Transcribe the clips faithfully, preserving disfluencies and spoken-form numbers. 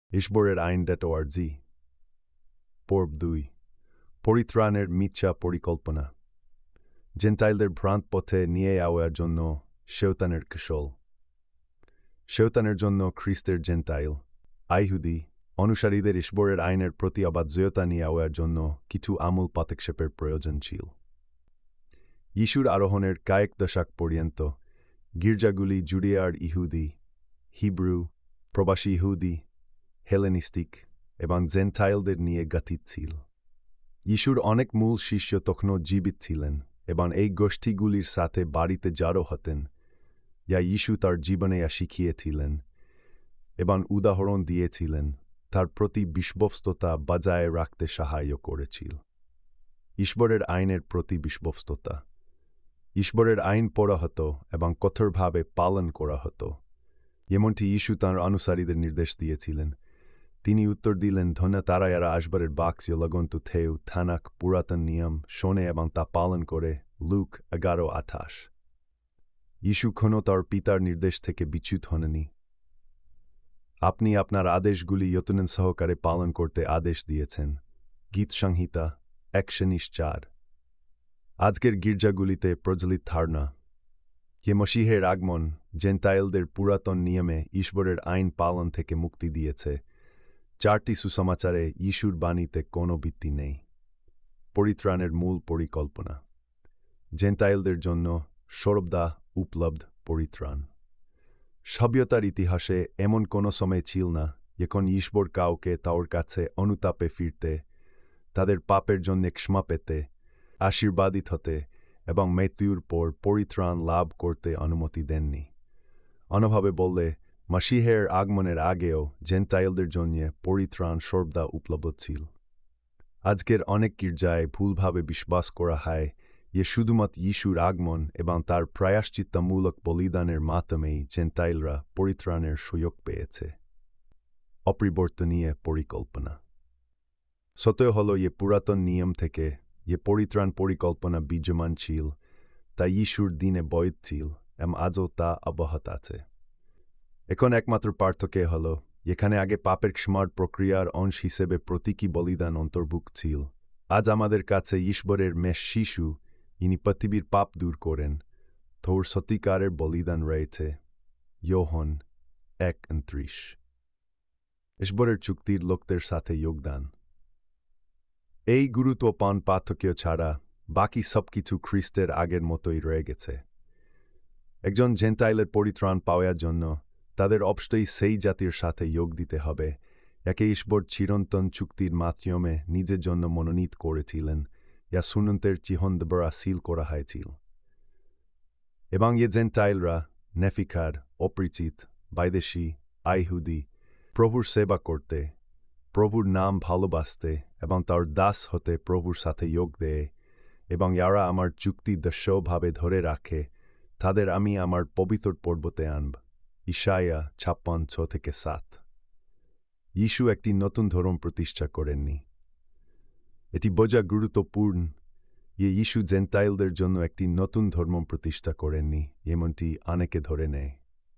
ঈশ্বরের আইন dot ORG পর্ব দুই পরিত্রাণের মিথ্যা পরিকল্পনা জেন্টাইলদের ভ্রান্ত পথে নিয়ে যাওয়ার জন্য শয়তানের কৌশল শয়তানের জন্য খ্রিস্টের জেন্টাইল আইহুদি অনুসারীদের ঈশ্বরের আইনের প্রতি অবাধ্যতা নিয়ে যাওয়ার জন্য কিছু আমূল পদক্ষেপের প্রয়োজন ছিল। যিশুর আরোহণের কয়েক দশক পর্যন্ত গির্জাগুলি জুডিয়ার ইহুদি, হিব্রু, প্রবাসী ইহুদি, হেলেনিস্টিক এবং জেন্টাইলদের নিয়ে গঠিত ছিল। যিশুর অনেক মূল শিষ্য তখনও জীবিত ছিলেন এবং এই গোষ্ঠীগুলির সাথে বাড়িতে জড়ো হতেন, যা যিশু তার জীবনে শিখিয়েছিলেন এবং উদাহরণ দিয়েছিলেন, তার প্রতি বিশ্বস্ততা বজায় রাখতে সাহায্য করেছিল। ঈশ্বরের আইনের প্রতি বিশ্বস্ততা ঈশ্বরের আইন পড়া হতো এবং কঠোরভাবে পালন করা হতো, যেমনটি যিশু তাঁর অনুসারীদের নির্দেশ দিয়েছিলেন। তিনি উত্তর দিলেন, ধন্য তারা যারা আসবারের বাক্স লগন্তু থেউ থানাক পুরাতন নিয়ম শোনে এবং তা পালন করে। লুক এগারো আঠাশ। যিশু কোনো তার পিতার নির্দেশ থেকে বিচ্যুত হননি। আপনি আপনার আদেশগুলি যত্ন সহকারে পালন করতে আদেশ দিয়েছেন। গীত সংহিতা একশো চার। আজকের গির্জাগুলিতে প্রচলিত ধারণা যে মসিহের আগমন জেন্টাইলদের পুরাতন নিয়মে ঈশ্বরের আইন পালন থেকে মুক্তি দিয়েছে। চারটি সুসমাচারে যিশুর বাণীতে কোনো ভিত্তি নেই। পরিত্রাণের মূল পরিকল্পনা জেন্টাইলদের জন্য সর্বদা উপলব্ধ পরিত্রাণ। সভ্যতার ইতিহাসে এমন কোনো সময় ছিল না যখন ঈশ্বর কাউকে তার কাছে অনুতাপে ফিরতে, তাদের পাপের জন্য ক্ষমা পেতে, আশীর্বাদিত হতে এবং মৃত্যুর পর পরিত্রাণ লাভ করতে অনুমতি দেননি। অন্যভাবে বললে, মসিহের আগমনের আগেও জেন্টাইলদের জন্য পরিত্রাণ সর্বদা উপলব্ধ ছিল। আজকের অনেক গির্জায় ভুলভাবে বিশ্বাস করা হয় যে শুধুমাত্র যিশুর আগমন এবং তার প্রায়শ্চিত্তমূলক বলিদানের মাধ্যমেই জেন্টাইলরা পরিত্রাণের সুযোগ পেয়েছে। অপরিবর্তনীয় পরিকল্পনা সত্য হল যে পুরাতন নিয়ম থেকে যে পরিত্রাণ পরিকল্পনা বিদ্যমান ছিল তা যিশুর দিনে বৈধ ছিল এবং আজও তা অব্যাহত আছে। এখন একমাত্র পার্থক্য হল, এখানে আগে পাপের ক্ষমার প্রক্রিয়ার অংশ হিসেবে প্রতীকী বলিদান অন্তর্ভুক্ত ছিল। আজ আমাদের কাছে ঈশ্বরের মেষ শিশু, ইনি পৃথিবীর পাপ দূর করেন, তোর সত্যিকারের বলিদান রয়েছে। যোহন এক উনত্রিশ। ঈশ্বরের চুক্তির লোকদের সাথে যোগদান। এই গুরুত্বপূর্ণ পার্থক্য ছাড়া বাকি সবকিছু খ্রিস্টের আগের মতোই রয়ে গেছে। একজন জেন্টাইলের পরিত্রাণ পাওয়ার জন্য তাদের অবশ্যই সেই জাতির সাথে যোগ দিতে হবে, যাকে ঈশ্বর চিরন্তন চুক্তির মাধ্যমে নিজের জন্য মনোনীত করেছিলেন, যা সুনন্তের চিহ্ন দ্বারা সিল করা হয়েছিল। এবং এ জেন্টাইলরা নেফিকার, অপরিচিত, বৈদেশী, আইহুদি, প্রভুর সেবা করতে, প্রভুর নাম ভালোবাসতে এবং তার দাস হতে প্রভুর সাথে যোগ দেয়, এবং যারা আমার চুক্তি দৃশ্যভাবে ধরে রাখে, তাদের আমি আমার পবিত্র পর্বতে আনব। ইশায়া ছাপ্পান্ন ছ থেকে সাত। যিশু একটি নতুন ধর্ম প্রতিষ্ঠা করেননি। এটি বোঝা গুরুত্বপূর্ণ যে যিশু জেন্টাইলদের জন্য একটি নতুন ধর্ম প্রতিষ্ঠা করেননি, এমনটি অনেকে ধরে নেয়।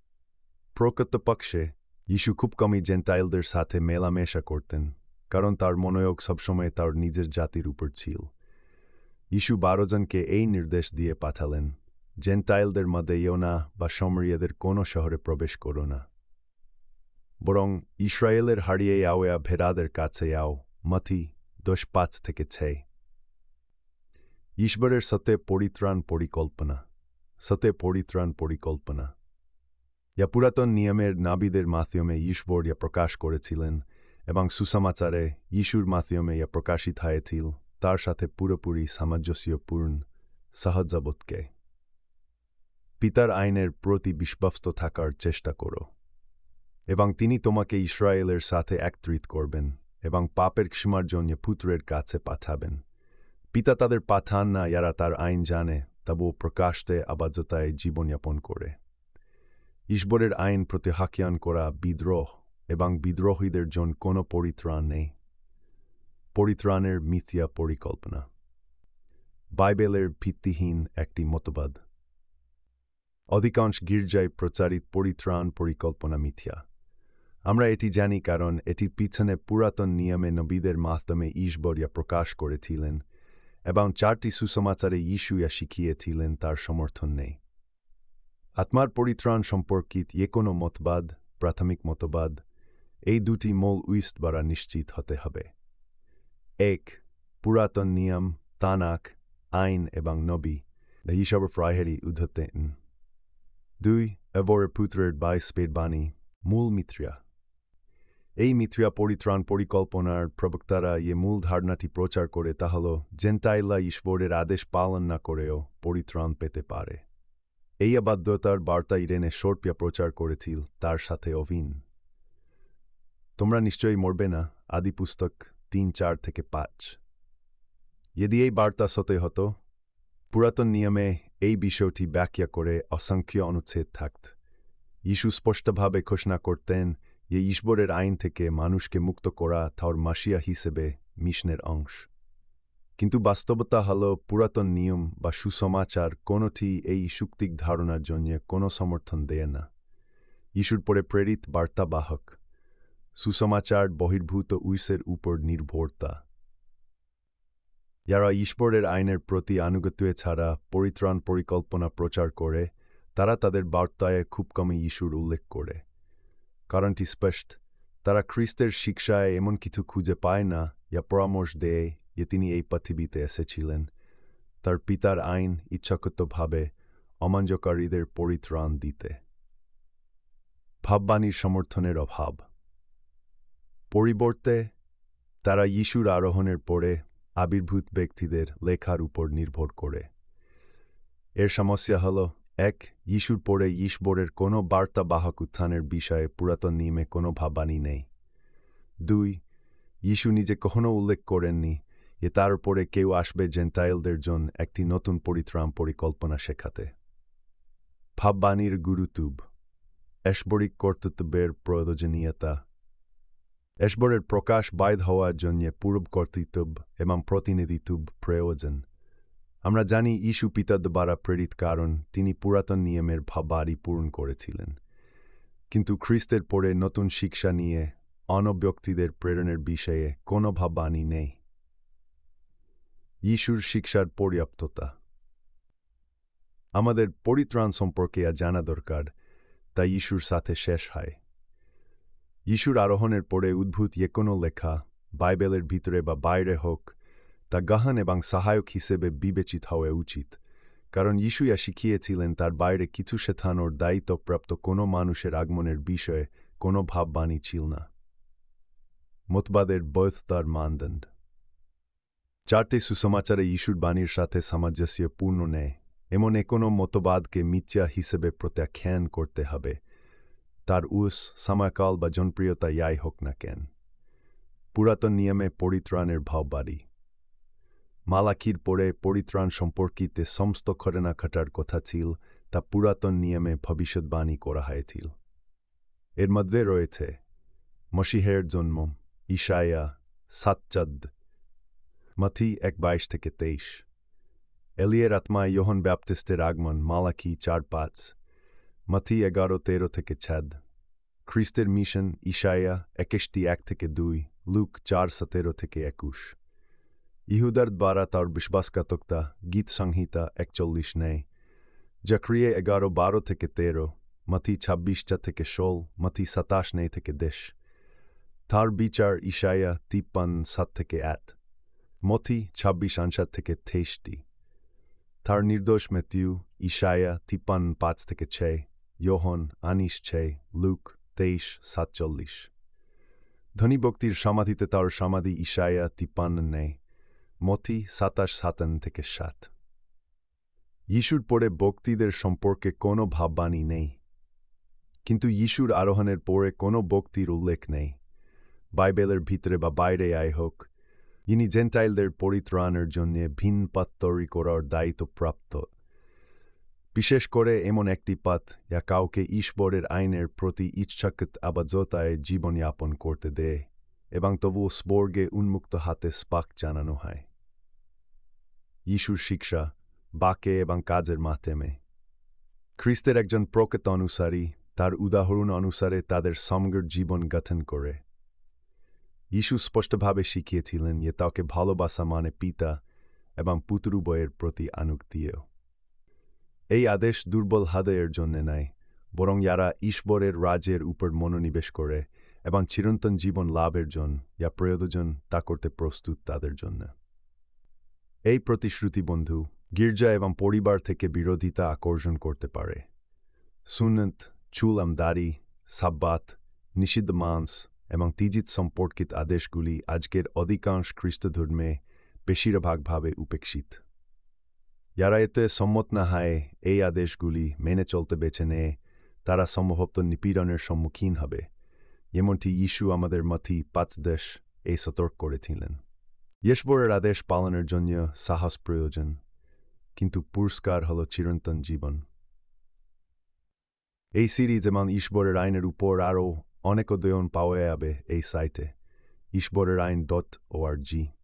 প্রকৃতপক্ষে যিশু খুব কমই জেন্টাইলদের সাথে মেলামেশা করতেন, কারণ তার মনোযোগ সবসময় তার নিজের জাতির উপর ছিল। যিশু বারো জনকে এই নির্দেশ দিয়ে পাঠালেন, জেন্টাইলদের মধ্যে ইয়োনা বা সমরিয়াদের কোনো শহরে প্রবেশ করো না, বরং ইসরায়েলের হারিয়ে যাওয়া ভেড়াদের কাছে যাও। মাথি দশ পাঁচ থেকে ছয়। ঈশ্বরের সত্যে পরিত্রাণ পরিকল্পনা সত্যে পরিত্রাণ পরিকল্পনা যা পুরাতন নিয়মের নাবিদের মাধ্যমে ঈশ্বর যা প্রকাশ করেছিলেন এবং সুসমাচারে যিশুর মাধ্যমে যা প্রকাশিত হয়েছিল, তার সাথে পুরোপুরি সামঞ্জস্যপূর্ণ সহজাবতকে। পিতার আইনের প্রতি বিশ্বস্ত থাকার চেষ্টা করো, এবং তিনি তোমাকে ইসরায়েলের সাথে একত্রিত করবেন এবং পাপের ক্ষমার জন্য পুত্রের কাছে পাঠাবেন। পিতা তাদের পাঠান না যারা তার আইন জানে, তবুও প্রকাশ্যে অবাধ্যতায় জীবনযাপন করে। ঈশ্বরের আইন প্রত্যাখ্যান করা বিদ্রোহ, এবং বিদ্রোহীদের জন্য কোনো পরিত্রাণ নেই। পরিত্রাণের মিথ্যা পরিকল্পনা বাইবেলের ভিত্তিহীন একটি মতবাদ। অধিকাংশ গির্জায় প্রচারিত পরিত্রাণ পরিকল্পনা মিথ্যা। আমরা এটি জানি কারণ এটির পিছনে পুরাতন নিয়মে নবীদের মাধ্যমে ঈশ্বর ইয়া প্রকাশ করেছিলেন এবং চারটি সুসমাচারে যিশু ইয়া শিখিয়েছিলেন তার সমর্থন নেই। আত্মার পরিত্রাণ সম্পর্কিত যে কোনো মতবাদ, প্রাথমিক মতবাদ, এই দুটি মূল উইস্ট দ্বারা নিশ্চিত হতে হবে। এক, পুরাতন নিয়ম, তানাক, আইন এবং নবী, এইসব ফ্রাহেরি উদ্ধতেন। দুই, এভরে পুত্রের বাইশ বাণী, মূল মিথ্যা। এই মিথ্যা পরিত্রাণ পরিকল্পনার প্রবক্তারা যে মূল ধারণাটি প্রচার করে তা হল জেন্টাইলরা ঈশ্বরের আদেশ পালন না করেও পরিত্রাণ পেতে পারে। এই অবাধ্যতার বার্তা ইরেনে সর্পিয়া প্রচার করেছিল তার সাথে অভিন। তোমরা নিশ্চয়ই মরবে না, আদি পুস্তক তিন চার থেকে পাঁচ। যদি এই বার্তা সত্য হতো, পুরাতন নিয়মে এই বিষয়টি ব্যাখ্যা করে অসংখ্য অনুচ্ছেদ থাকত। যিশু স্পষ্টভাবে ঘোষণা করতেন যে ঈশ্বরের আইন থেকে মানুষকে মুক্ত করা তার মাসিয়া হিসেবে মিশনের অংশ। কিন্তু বাস্তবতা হল পুরাতন নিয়ম বা সুসমাচার কোনোটি এই যৌক্তিক ধারণার জন্য কোনো সমর্থন দেয় না। যিশুর পরে প্রেরিত বার্তাবাহক সুসমাচার বহির্ভূত উইসের উপর নির্ভরতা। যারা ঈশ্বরের আইনের প্রতি আনুগত্য ছাড়া পরিত্রাণ পরিকল্পনা প্রচার করে তারা তাদের বার্তায় খুব কমই যিশুর উল্লেখ করে। কারণটি স্পষ্ট, তারা খ্রিস্টের শিক্ষায় এমন কিছু খুঁজে পায় না যা পরামর্শ দেয় যে তিনি এই পৃথিবীতে এসেছিলেন তার পিতার আইন ইচ্ছাকৃতভাবে অমান্যকারীদের পরিত্রাণ দিতে। ভাববাণীর সমর্থনের অভাব। পরিবর্তে তারা যিশুর আরোহণের পরে আবির্ভূত ব্যক্তিদের লেখার উপর নির্ভর করে। এর সমস্যা হল, এক, যিশুর পরে ঈশ্বরের কোনো বার্তাবাহক উত্থানের বিষয়ে পুরাতন নিয়মে কোনো ভাববাণী নেই। দুই, যিশু নিজে কখনো উল্লেখ করেননি যে তার উপরে কেউ আসবে জেন্টাইলদের জন্য একটি নতুন পরিত্রাণ পরিকল্পনা শেখাতে। ভাববাণীর গুরুত্ব, ঐশ্বরিক কর্তৃত্বের প্রয়োজনীয়তা। ঈশ্বরের প্রকাশ বাইধ হওয়ার জন্য পূর্ব কর্তৃত্ব এবং প্রতিনিধিত্ব প্রয়োজন। আমরা জানি যিশু পিতা দ্বারা প্রেরিত কারণ তিনি পুরাতন নিয়মের ভাববাণী পূরণ করেছিলেন। কিন্তু খ্রিস্টের পরে নতুন শিক্ষা নিয়ে অন্য ব্যক্তিদের প্রেরণের বিষয়ে কোনো ভাববাণী নেই। যিশুর শিক্ষার পর্যাপ্ততা। আমাদের পরিত্রাণ সম্পর্কে জানা দরকার, তা যিশুর সাথে শেষ হয়। যিশুর আরোহণের পরে উদ্ভূত যে কোনো লেখা, বাইবেলের ভিতরে বা বাইরে হোক, তা গহন এবং সহায়ক হিসেবে বিবেচিত হওয়া উচিত, কারণ যিশু ইয়া শিখিয়েছিলেন তার বাইরে কিছু শেখানোর দায়িত্বপ্রাপ্ত কোনো মানুষের আগমনের বিষয়ে কোনো ভাববাণী ছিল না। মতবাদের বৈধতার মানদণ্ড। চারটি সুসমাচারে যিশুর বাণীর সাথে সামঞ্জস্যপূর্ণ নেই এমন কোনো মতবাদকে মিথ্যা হিসেবে প্রত্যাখ্যান করতে হবে, তার উস, সময়কাল বা জনপ্রিয়তা যাই হোক না কেন। পুরাতন নিয়মে পরিত্রাণের ভাববাণী। মালাকির পরে পরিত্রাণ সম্পর্কিত সমস্ত ঘটনা ঘটার কথা ছিল তা পুরাতন নিয়মে ভবিষ্যৎবাণী করা হয়েছিল। এর মধ্যে রয়েছে মসিহের জন্ম, ঈশায়া, সাতচাদ, মথি এক বাইশ থেকে তেইশ, এলিয়ের আত্মায় যোহন ব্যাপটিস্টের আগমন মালাকি চার পাঁচ, মথি এগারো তেরো থেকে ছাদ, খ্রিস্টের মিশন ঈশায়া একুশটি এক থেকে দুই, লুক চার সতেরো থেকে একুশ। ইহুদার দ্বারা তার বিশ্বাসঘাতকতা গীত সংহিতা একচল্লিশ নেই, জাকরিয়া এগারো বারো থেকে তেরো, মথি ছাব্বিশটা থেকে ষোল, মথি সাতাশ নেই থেকে দেশ, তার বিচার ঈশায়া তিপ্পান্ন সাত থেকে আট, মথি ছাব্বিশ আনসাত থেকে তেইশটি, তার নির্দোষ ম্যাথিউ ঈশায়া তিপ্পান্ন পাঁচ থেকে ছয়, যোহন আনিশ ছয়, লুক তেইশ সাতচল্লিশ। ধনীভক্তির সমাধিতে তার সমাধি ঈশায়া তিপ্পান্ন নেই, মথি সাতাশ সাতান্ন থেকে সাত। যিশুর পরে ভক্তিদের সম্পর্কে কোনো ভাববাণী নেই, কিন্তু যিশুর আরোহণের পরে কোনো ভক্তির উল্লেখ নেই, বাইবেলের ভিতরে বা বাইরে আই হোক। ইনি জেন্টাইলদের পরিত্রাণের জন্য ভিন্ন পথ তৈরি করার দায়িত্বপ্রাপ্ত, বিশেষ করে এমন একটি পথ যা কাউকে ঈশ্বরের আইনের প্রতি ইচ্ছাকৃত আবদ্ধতায় জীবনযাপন করতে দেয় এবং তবুও স্বর্গে উন্মুক্ত হাতে স্পাক জানানো হয়। যিশুর শিক্ষা, বাক্যে এবং কাজের মাধ্যমে। খ্রিস্টের একজন প্রকৃত অনুসারী তার উদাহরণ অনুসারে তাদের সমগ্র জীবন গঠন করে। যীশু স্পষ্টভাবে শিখিয়েছিলেন যে তাকে ভালোবাসা মানে পিতা এবং পুত্র উভয়ের প্রতি আনুগত্যেও। এই আদেশ দুর্বল হৃদয়ের জন্য নয়, বরং যারা ঈশ্বরের রাজ্যের উপর মনোনিবেশ করে এবং চিরন্তন জীবন লাভের জন্য যা প্রয়োজন তা করতে প্রস্তুত তাদের জন্য। এই প্রতিশ্রুতি বন্ধু গির্জা এবং পরিবার থেকে বিরোধিতা আকর্ষণ করতে পারে। সুন্নত, চুল এবং দাড়ি, সাব্বাত, নিষিদ্ধ মাংস এবং তিজিত সম্পর্কিত আদেশগুলি আজকের অধিকাংশ খ্রিস্টধর্মে বেশিরভাগভাবে উপেক্ষিত। যারা এতে সম্মত না হয় এই আদেশগুলি মেনে চলতে বেছে নেয়, তারা সম্ভবত নিপীড়নের সম্মুখীন হবে, যেমনটি যীশু আমাদের মথি পাঁচ দেশ এই সতর্ক করেছিলেন। ঈশ্বরের আদেশ পালনের জন্য সাহস প্রয়োজন, কিন্তু পুরস্কার হল চিরন্তন জীবন। এই সিরিজ এবং ঈশ্বরের আইনের উপর আরও অনেক অধ্যয়ন পাওয়া যাবে এই সাইটে ঈশ্বরের আইন ডট ও আর জি।